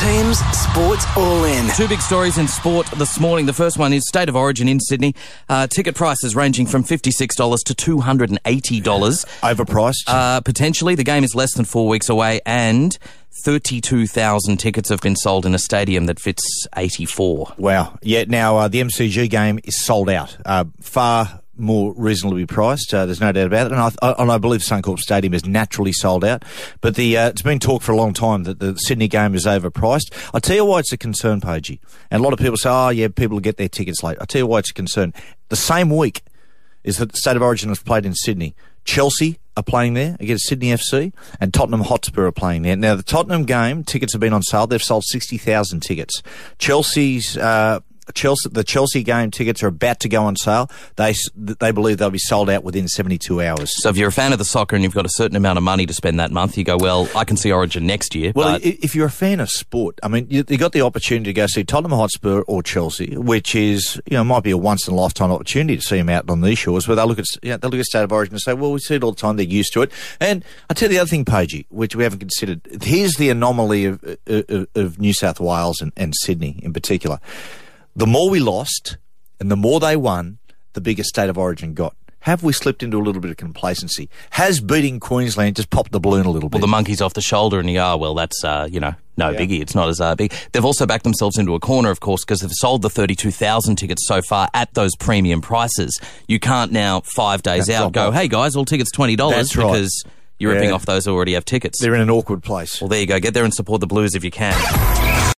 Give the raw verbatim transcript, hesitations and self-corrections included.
teams, sports all in. Two big stories in sport this morning. The first one is State of Origin in Sydney. Uh, ticket prices ranging from fifty-six dollars to two hundred eighty dollars. Overpriced? Uh, potentially. The game is less than four weeks away, and thirty-two thousand tickets have been sold in a stadium that fits eighty-four. Wow. Yeah, now uh, the M C G game is sold out. Uh, far more reasonably priced, uh, there's no doubt about it. And I, I, and I believe Suncorp Stadium is naturally sold out. But the uh, it's been talked for a long time that the Sydney game is overpriced. I'll tell you why it's a concern, Pagey. And a lot of people say, oh, yeah, people get their tickets late. I'll tell you why it's a concern. The same week is that the State of Origin has played in Sydney. Chelsea are playing there against Sydney F C, and Tottenham Hotspur are playing there. Now, the Tottenham game, tickets have been on sale. They've sold sixty thousand tickets. Chelsea's... Uh, Chelsea, the Chelsea game tickets are about to go on sale. They they believe they'll be sold out within seventy-two hours. So if you're a fan of the soccer and you've got a certain amount of money to spend that month, you go, well, I can see Origin next year. Well, but if you're a fan of sport, I mean, you, you got the opportunity to go see Tottenham Hotspur or Chelsea, which is, you know, might be a once-in-a-lifetime opportunity to see them out on these shores, where they look at, you know, they look at State of Origin and say, well, we see it all the time, they're used to it. And I'll tell you the other thing, Pagey, which we haven't considered. Here's the anomaly of, of, of New South Wales and, and Sydney in particular. The more we lost and the more they won, the bigger State of Origin got. Have we slipped into a little bit of complacency? Has beating Queensland just popped the balloon a little bit? Well, the monkey's off the shoulder and you go, oh, well, that's, uh, you know, no yeah. biggie. It's not as uh, big. They've also backed themselves into a corner, of course, because they've sold the thirty-two thousand tickets so far at those premium prices. You can't now, five days that's out, go, off. hey, guys, all tickets twenty dollars that's right. because you're yeah. ripping off those who already have tickets. They're in an awkward place. Well, there you go. Get there and support the Blues if you can.